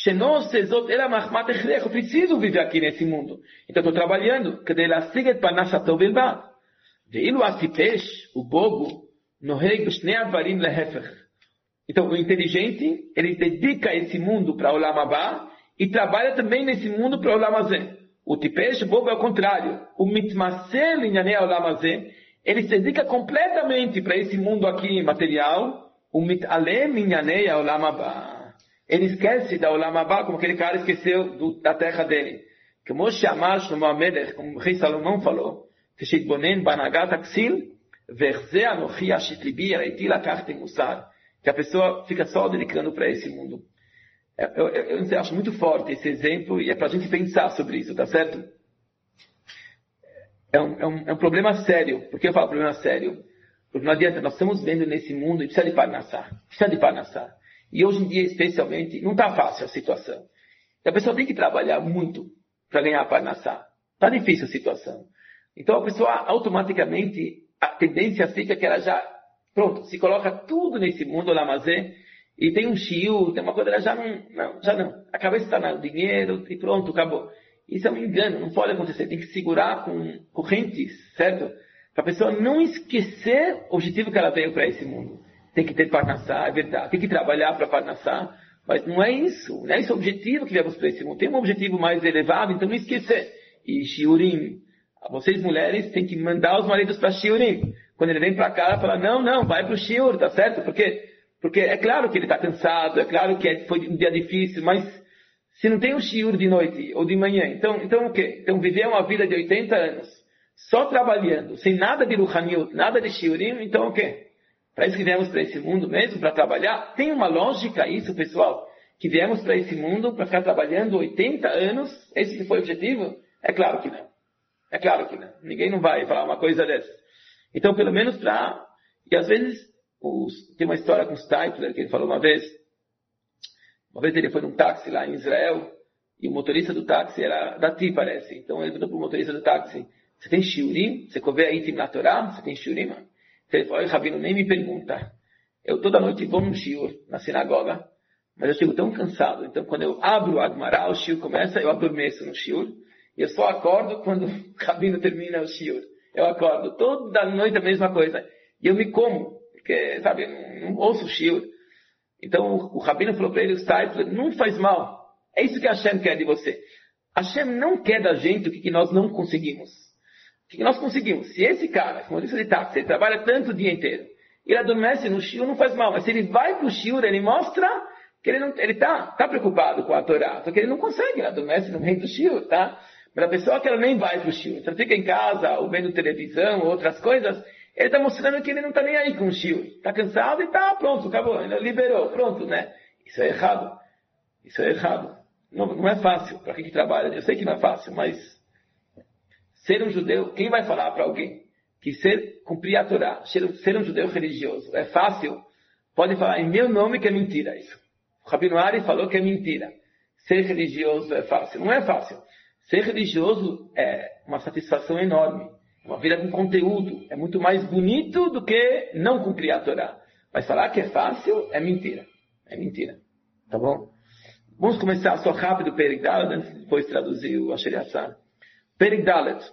Eu preciso viver aqui nesse mundo. Então estou trabalhando. O bobo, então o inteligente, ele dedica esse mundo para o Olam Haba e trabalha também nesse mundo para o Olam Hazé. O tipesh, o bobo é o contrário. O mitmasel inyanei Olam Hazé, ele se dedica completamente para esse mundo aqui material. O mitalem inyanei Olam Haba. Ele esquece da Olam Haba, como aquele cara esqueceu da terra dele. Como o rei Salomão falou, Teshitbonen banagat aksil, verze anochi ashit libi araiti lakachtem musar. Que a pessoa fica só dedicando para esse mundo. Eu acho muito forte esse exemplo e é para a gente pensar sobre isso, tá certo? É um problema sério. Por que eu falo problema sério? Porque não adianta, nós estamos vendo nesse mundo e precisa de parnassá. E hoje em dia, especialmente, não está fácil a situação. E a pessoa tem que trabalhar muito para ganhar parnassá. Está difícil a situação. Então a pessoa automaticamente, a tendência fica que ela já, pronto, se coloca tudo nesse mundo, lamazé, e tem um shiur, tem uma coisa, ela já não. A cabeça está no dinheiro e pronto, acabou. Isso é um engano, não pode acontecer. Tem que segurar com correntes, certo? Para a pessoa não esquecer o objetivo que ela veio para esse mundo. Tem que ter parnassá, é verdade. Tem que trabalhar para parnassá, mas não é isso. Não é esse o objetivo que viemos para esse mundo. Tem um objetivo mais elevado, então não esquecer. E shiurim, vocês mulheres têm que mandar os maridos para shiurim. Quando ele vem para cá, ela fala, não, vai para o shiur, tá certo? Porque é claro que ele está cansado, é claro que foi um dia difícil, mas se não tem um shiur de noite ou de manhã, então o quê? Então viver uma vida de 80 anos, só trabalhando, sem nada de ruhaniut, nada de shiurim, então o quê? Para isso que viemos para esse mundo mesmo, para trabalhar? Tem uma lógica isso, pessoal? Que viemos para esse mundo para ficar trabalhando 80 anos? Esse que foi o objetivo? É claro que não. É claro que não. Ninguém não vai falar uma coisa dessa. Então, pelo menos para... E às vezes, tem uma história com o Stipler, que ele falou uma vez ele foi num táxi lá em Israel, e o motorista do táxi era dati, parece. Então ele perguntou para o motorista do táxi, você tem shiurim? Você cover aí na Torá? Você tem shiurim? Então ele falou, Rabino, nem me pergunta. Eu toda noite vou num shiur, na sinagoga, mas eu chego tão cansado. Então quando eu abro a Gemara, o shiur começa, eu adormeço no shiur, e eu só acordo quando o Rabino termina o shiur. Eu acordo toda noite a mesma coisa. E eu me como, porque, sabe, eu não ouço o shiur. Então o Rabino falou para ele, o Stipler, não faz mal. É isso que Hashem quer de você. Hashem não quer da gente o que nós não conseguimos. O que nós conseguimos? Se esse cara, como eu disse de táxi, ele trabalha tanto o dia inteiro, ele adormece no shiur, não faz mal. Mas se ele vai para o shiur, ele mostra que ele está preocupado com a Torá. Só que ele não consegue, ele adormece no meio do shiur, tá? Mas a pessoa que ela nem vai para o shiur, então fica em casa, ou vendo televisão, ou outras coisas, ele está mostrando que ele não está nem aí com o shiur. Está cansado e está pronto, acabou, ele liberou, pronto, né? Isso é errado. Isso é errado. Não é fácil para quem que trabalha. Eu sei que não é fácil, mas ser um judeu, quem vai falar para alguém que cumprir a Torá, ser um judeu religioso é fácil? Pode falar em meu nome que é mentira isso. O Rabino Ari falou que é mentira. Ser religioso é fácil. Não é fácil. Ser religioso é uma satisfação enorme. Uma vida com conteúdo. É muito mais bonito do que não cumprir a Torá. Mas falar que é fácil é mentira. É mentira. Tá bom? Vamos começar só rápido o Perek Dalet, antes de depois traduzir o Asher Yatzar. Perek Dalet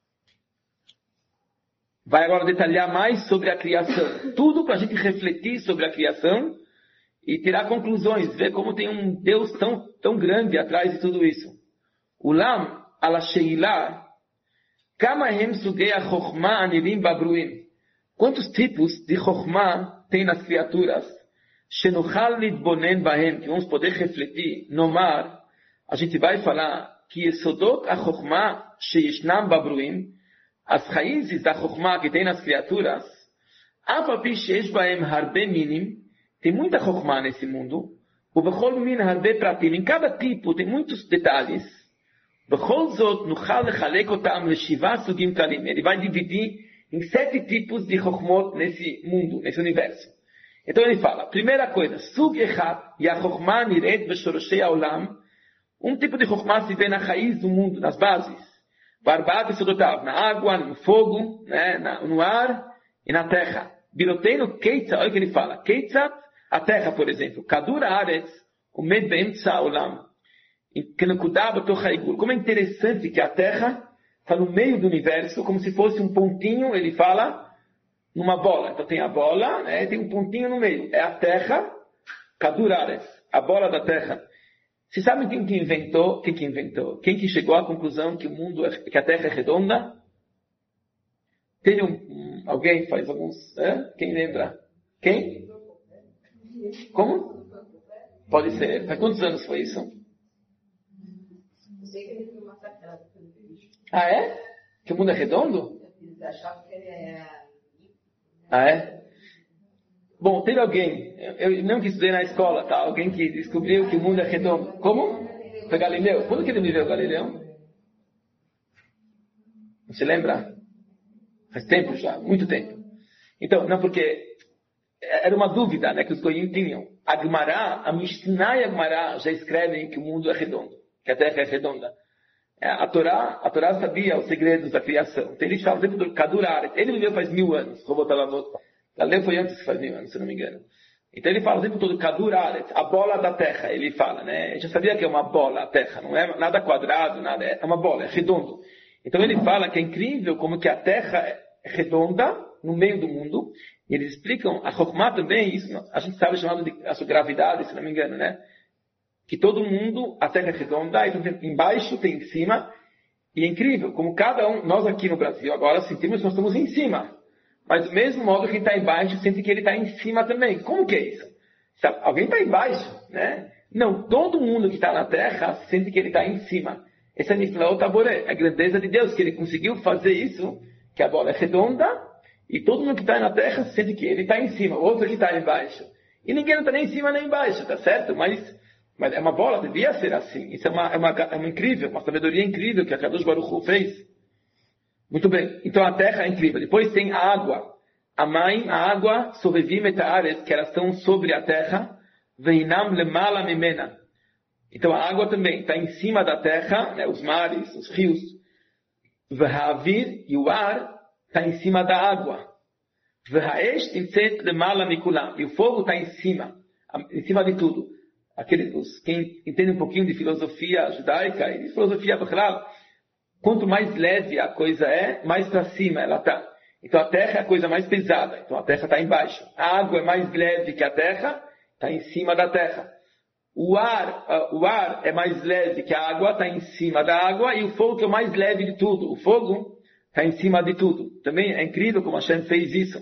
vai agora detalhar mais sobre a criação. Tudo para a gente refletir sobre a criação e tirar conclusões. Ver como tem um Deus tão grande atrás de tudo isso. Ulam ala sheila kama hem sugei a chokhmah anivim babruim. Quantos tipos de chokhmah tem nas criaturas? Shenochal lidbonen bahem, que vamos poder refletir. Nomar, a gente vai falar que Yesodot a chokhmah sheyishnam babruim, as raízes da chokhmah que tem nas criaturas, apapi sheish bahem harbe minim, tem muita chokhmah nesse mundo, o bechol min harbe pratim, em cada tipo tem muitos detalhes. Bechol zot nuchal lechalek otam leshiva sugim kalim, ele vai dividir em 7 tipos de chokhmot nesse mundo, nesse universo. Então ele fala, primeira coisa, Sug Echad, Yachokhmah Niret Beshoroshei Haolam, um tipo de Chokhmah se vê na raiz do mundo, nas bases. Barbat Sodotav, na água, no fogo, né, no ar e na terra. Biroteino Keitzat, olha o que ele fala, Keitzat, a terra, por exemplo, Kadur Aretz, Umed Beemtza Haolam, Kenekudab Tochaigul. Como é interessante que a terra está no meio do universo, como se fosse um pontinho, ele fala, numa bola. Então tem a bola, né, tem um pontinho no meio. É a terra, Kadur Aretz, a bola da terra. Vocês sabem quem que inventou? Quem que chegou à conclusão que que a terra é redonda? Teve alguém faz alguns... Quem lembra? Quem? Como? Pode ser. Faz quantos anos foi isso? Ah, é? Que o mundo é redondo? achava que ele era... Ah, é? Bom, teve alguém, eu não que estudei na escola, tá? Alguém que descobriu que o mundo é redondo. Como? Foi Galileu. Quando que ele viveu, Galileu? Você lembra? Faz tempo já, muito tempo. Então, não, porque era uma dúvida, né, que os goyim tinham. A Gemara, a Mishnah e a Gemara já escrevem que o mundo é redondo, que a Terra é redonda. A Torá sabia os segredos da criação. Então ele fala sempre do Kadurar. Ele viveu faz 1000 anos. Galileu foi antes que faz 1000 anos, se não me engano. Então ele fala sempre todo Kadurar, a bola da Terra. Ele fala, né? Eu já sabia que é uma bola a Terra, não é nada quadrado, nada, é uma bola, é redondo. Então ele fala que é incrível como que a Terra é redonda no meio do mundo. E eles explicam, a Chokhmah também, isso a gente sabe chamado de a sua gravidade, se não me engano, né? Que todo mundo, a Terra é redonda, então tem embaixo, tem em cima. E é incrível, como cada um, nós aqui no Brasil agora sentimos que nós estamos em cima. Mas do mesmo modo que está embaixo, sente que ele está em cima também. Como que é isso? Sabe, alguém está embaixo, né? Não, todo mundo que está na Terra sente que ele está em cima. Esse é Niflaot Haboré, a grandeza de Deus, que ele conseguiu fazer isso, que a bola é redonda, e todo mundo que está na Terra sente que ele está em cima, o outro que está embaixo. E ninguém não está nem em cima nem embaixo, tá certo? Mas é uma bola, devia ser assim. Isso é uma incrível, uma sabedoria incrível que a Kadosh Baruch Hu fez. Muito bem, então a Terra é incrível. Depois tem a água. A mãe, a água, sobrevivem metaares, que elas estão sobre a Terra, veinam lemala mimena. Então a água também está em cima da Terra, né, os mares, os rios. V'ha'avir, e o ar está em cima da água. V'ha'esh timtzet lemala mikulam. E o fogo está em cima de tudo. Quem entende um pouquinho de filosofia judaica e de filosofia bachlal, quanto mais leve a coisa é, mais para cima ela está. Então a terra é a coisa mais pesada, então a terra está embaixo. A água é mais leve que a terra, está em cima da terra. O ar é mais leve que a água, está em cima da água, e o fogo que é o mais leve de tudo. O fogo está em cima de tudo. Também é incrível como Hashem fez isso.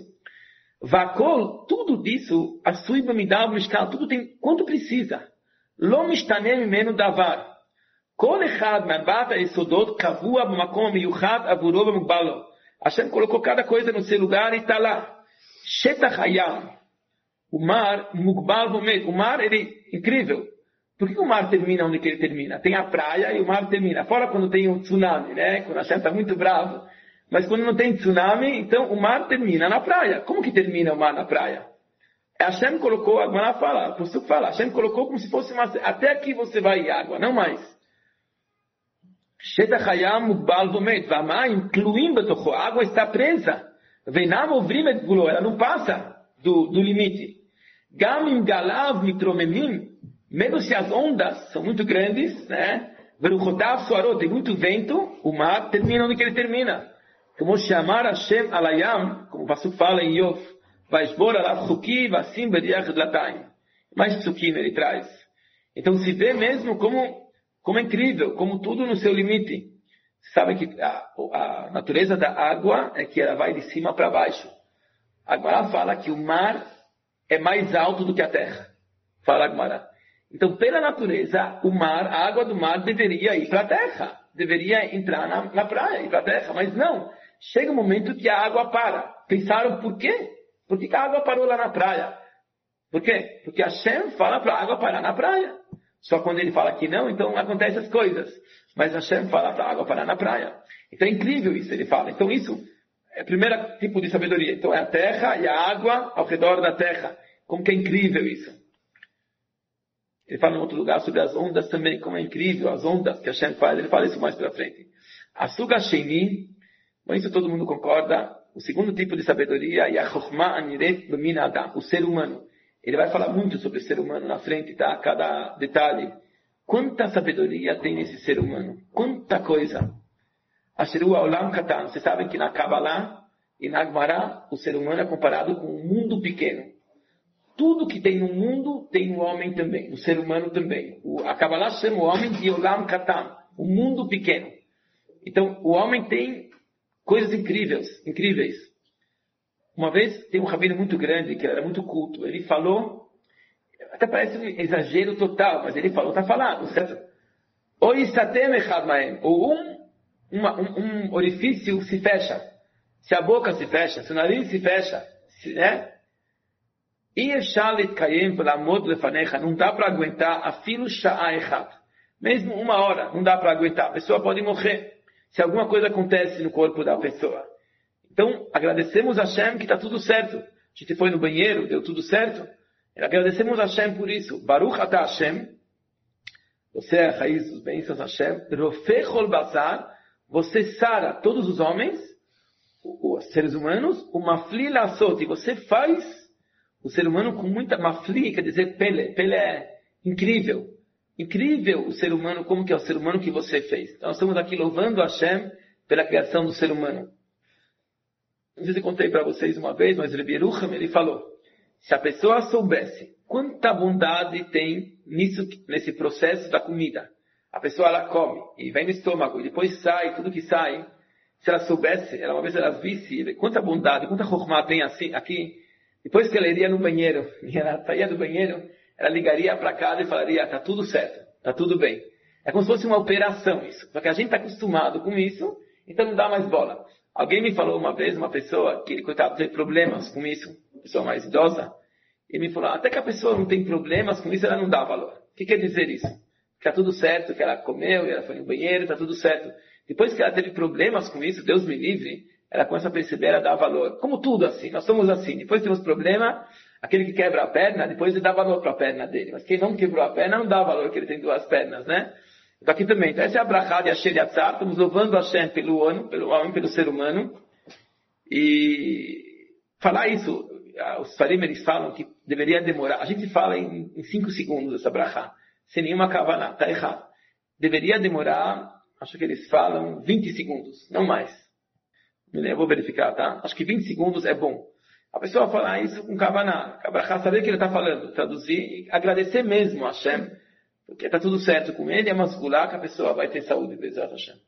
Vakol, tudo disso, a suiba me dá tudo tem quanto precisa. Lo mishtanem mimenu davar. Kol echad me'arbat ha'yesodot kavua b'makom miyuchad avuro b'mugbalo. Hashem colocou cada coisa no seu lugar e está lá. Shetach hayam. O mar, mugbal bomet. O mar, ele incrível. Por que o mar termina onde que ele termina? Tem a praia e o mar termina. Fora quando tem um tsunami, né? Quando Hashem está muito bravo. Mas quando não tem tsunami, então o mar termina na praia. Como que termina o mar na praia? Hashem colocou, a Gemara fala, por isso que fala, Hashem colocou como se fosse uma... Até aqui você vai em água, não mais. Shetach hayam mugbal bomet. V'amayim tluim betocho. A água está presa. Veinam ovrim et gvulo. Ela não passa do limite. Gam im galav mitromemim. Mesmo se as ondas são muito grandes, né? Veruchotav suarot. Tem muito vento. O mar termina onde que ele termina. Como chamar Hashem alayam, como o Pasuk fala em Yov, Vaishbor alav chuki vasim beriach dlatayim. Mais psukim ele traz. Então se vê mesmo como é incrível, como tudo no seu limite. Você sabe que a natureza da água é que ela vai de cima para baixo. A Gemara fala que o mar é mais alto do que a terra. Fala a Gemara. Então, pela natureza, o mar, a água do mar deveria ir para a terra. Deveria entrar na praia, ir para a terra. Mas não. Chega um momento que a água para. Pensaram por quê? Por que a água parou lá na praia? Por quê? Porque Hashem fala para a água parar na praia. Só quando ele fala que não, então acontecem as coisas. Mas Hashem fala para a água parar na praia. Então é incrível isso, ele fala. Então isso é o primeiro tipo de sabedoria. Então é a terra e a água ao redor da terra. Como que é incrível isso. Ele fala em outro lugar sobre as ondas também, como é incrível as ondas que Hashem faz. Ele fala isso mais para frente. Asuga Sheni, com isso todo mundo concorda. O segundo tipo de sabedoria é a Chokhmah Aniret B'min Adam, o ser humano. Ele vai falar muito sobre o ser humano na frente, tá? Cada detalhe. Quanta sabedoria tem nesse ser humano? Quanta coisa. Asheru Olam Katan. Vocês sabem que na Kabbalah e na Gemara, o ser humano é comparado com um mundo pequeno. Tudo que tem no mundo, tem no homem também. No ser humano também. A Kabbalah chama o homem de Olam Katan. Um mundo pequeno. Então, o homem tem coisas incríveis. Uma vez, tem um rabino muito grande, que era muito culto. Ele falou, até parece um exagero total, mas ele falou, está falando, certo? Ou um orifício se fecha. Se a boca se fecha, se o nariz se fecha, né? Não dá para aguentar afilo sha'a echat. Mesmo 1 hora, não dá para aguentar. A pessoa pode morrer se alguma coisa acontece no corpo da pessoa. Então, agradecemos a Hashem que está tudo certo. A gente foi no banheiro, deu tudo certo. Agradecemos a Hashem por isso. Baruch atah Hashem. Você é a raiz dos bênçãos Hashem. Rofechol basar. Você sara todos os homens, os seres humanos. O mafli lasot. E você faz o ser humano com muita mafli, quer dizer pele. Pele é incrível. Incrível o ser humano, como que é o ser humano que você fez. Então, nós estamos aqui louvando a Hashem pela criação do ser humano. Não sei se eu contei para vocês uma vez, mas Rebbe Yerucham, ele falou, se a pessoa soubesse quanta bondade tem nesse processo da comida, a pessoa ela come e vem no estômago e depois sai, tudo que sai, se ela soubesse, uma vez ela visse quanta bondade, quanta chokhmah tem assim, aqui, depois que ela iria no banheiro, e ela saía do banheiro, ela ligaria para casa e falaria, está tudo certo, está tudo bem. É como se fosse uma operação isso, só que a gente está acostumado com isso, então não dá mais bola. Alguém me falou uma vez, uma pessoa, que ele, coitado, teve problemas com isso, pessoa mais idosa, e me falou, até que a pessoa não tem problemas com isso, ela não dá valor. O que quer dizer isso? Que está tudo certo, que ela comeu, ela foi no banheiro, está tudo certo. Depois que ela teve problemas com isso, Deus me livre, ela começa a perceber, ela dá valor. Como tudo assim, nós somos assim. Depois temos problema, aquele que quebra a perna, depois ele dá valor para a perna dele. Mas quem não quebrou a perna, não dá valor que ele tem 2 pernas, né? Então aqui também, então essa é a brachá de Asher Yatzar, estamos louvando a Hashem pelo homem, pelo ser humano. E falar isso, os Farim eles falam que deveria demorar, a gente fala em 5 segundos essa brachá, sem nenhuma kavaná, está errado. Deveria demorar, acho que eles falam 20 segundos, não mais. Eu vou verificar, tá? Acho que 20 segundos é bom. A pessoa falar isso com kavaná, a brachá saber o que ele está falando, traduzir e agradecer mesmo a Hashem, porque está tudo certo com ele, é masculá que a pessoa vai ter saúde, Bezat Hashem.